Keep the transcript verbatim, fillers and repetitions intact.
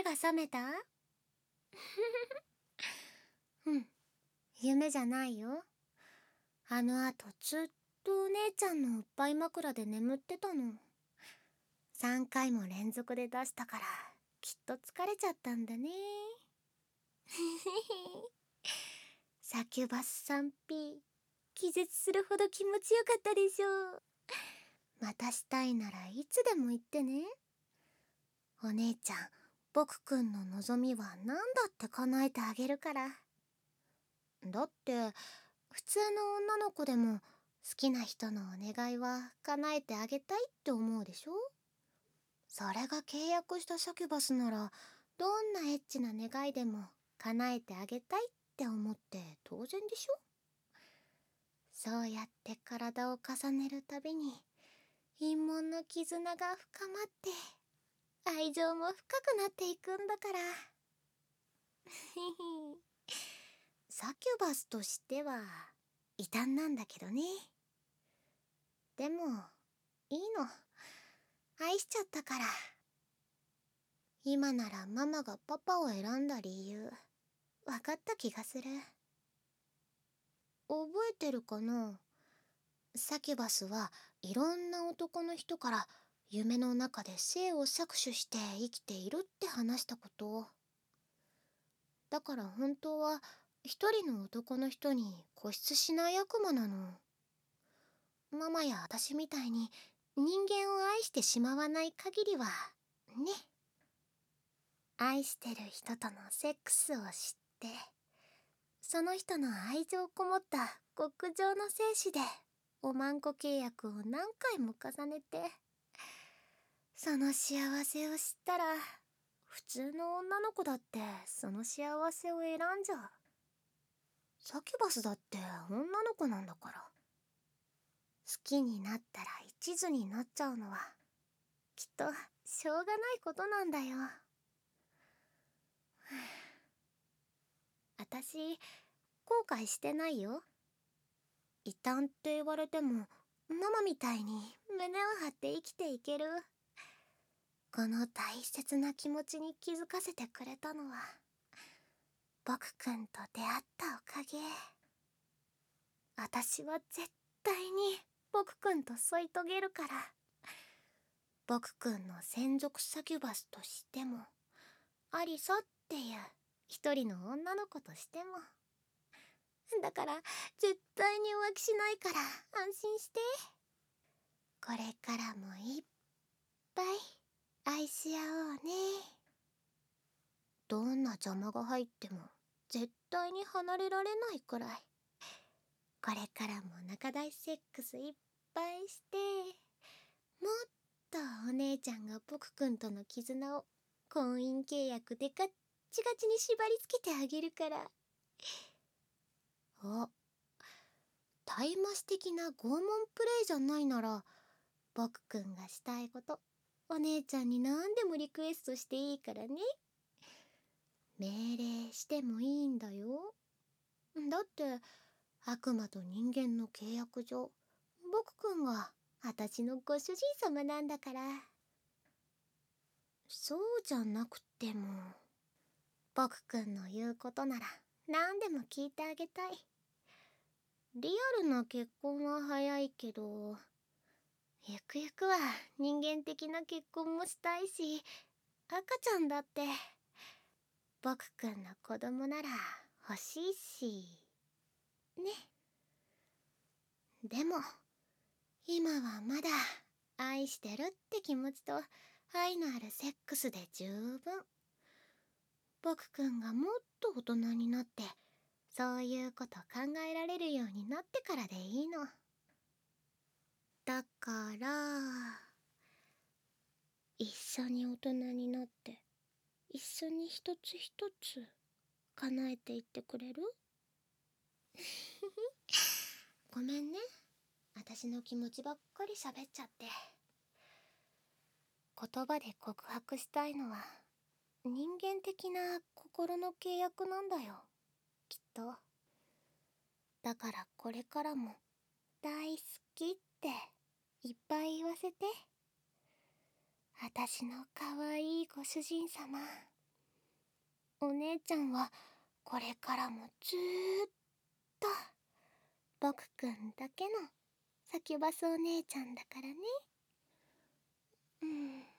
が覚めた？うん、夢じゃないよ。あの後ずっとお姉ちゃんのおっぱい枕で眠ってたの。さんかいも連続で出したからきっと疲れちゃったんだね。サキュバス スリーピー 気絶するほど気持ちよかったでしょう。またしたいならいつでも言ってね。お姉ちゃん、僕くんの望みは何だって叶えてあげるから。だって普通の女の子でも好きな人のお願いは叶えてあげたいって思うでしょ。それが契約したサキュバスならどんなエッチな願いでも叶えてあげたいって思って当然でしょ。そうやって体を重ねるたびに陰門の絆が深まって愛情も深くなっていくんだから。サキュバスとしては異端なんだけどね。でもいいの、愛しちゃったから。今ならママがパパを選んだ理由分かった気がする。覚えてるかな？サキュバスはいろんな男の人から夢の中で性を搾取して生きているって話したこと。だから本当は一人の男の人に固執しない悪魔なの。ママや私みたいに人間を愛してしまわない限りはね。愛してる人とのセックスを知ってその人の愛情こもった極上の精子でおまんこ契約を何回も重ねて、その幸せを知ったら普通の女の子だってその幸せを選んじゃう。サキュバスだって女の子なんだから。好きになったら一途になっちゃうのはきっとしょうがないことなんだよ。私後悔してないよ。異端って言われてもママみたいに胸を張って生きていける。この大切な気持ちに気づかせてくれたのは僕くんと出会ったおかげ。私は絶対に僕くんと添い遂げるから。僕くんの専属サキュバスとしてもアリサっていう一人の女の子としても。だから絶対に浮気しないから安心して。これからもいっぱい愛し合おうね。どんな邪魔が入っても絶対に離れられないくらい。これからも仲大セックスいっぱいしてもっとお姉ちゃんが僕くんとの絆を婚姻契約でガッチガチに縛り付けてあげるから。あ、タイマシ的な拷問プレイじゃないなら僕くんがしたいことお姉ちゃんに何でもリクエストしていいからね。命令してもいいんだよ。だって悪魔と人間の契約上僕くんが私のご主人様なんだから。そうじゃなくても僕くんの言うことなら何でも聞いてあげたい。リアルな結婚は早いけどゆくゆくは人間的な結婚もしたいし、赤ちゃんだって僕くんの子供なら欲しいしね。でも今はまだ愛してるって気持ちと愛のあるセックスで十分。僕くんがもっと大人になってそういうこと考えられるようになってからでいいの。だから一緒に大人になって一緒に一つ一つ叶えていってくれる？ごめんね、私の気持ちばっかり喋っちゃって。言葉で告白したいのは人間的な心の契約なんだよ、きっと。だからこれからも大好きっていっぱい言わせて。私の可愛いご主人様。 お姉ちゃんはこれからもずーっと僕くんだけのサキュバスお姉ちゃんだからね。うん。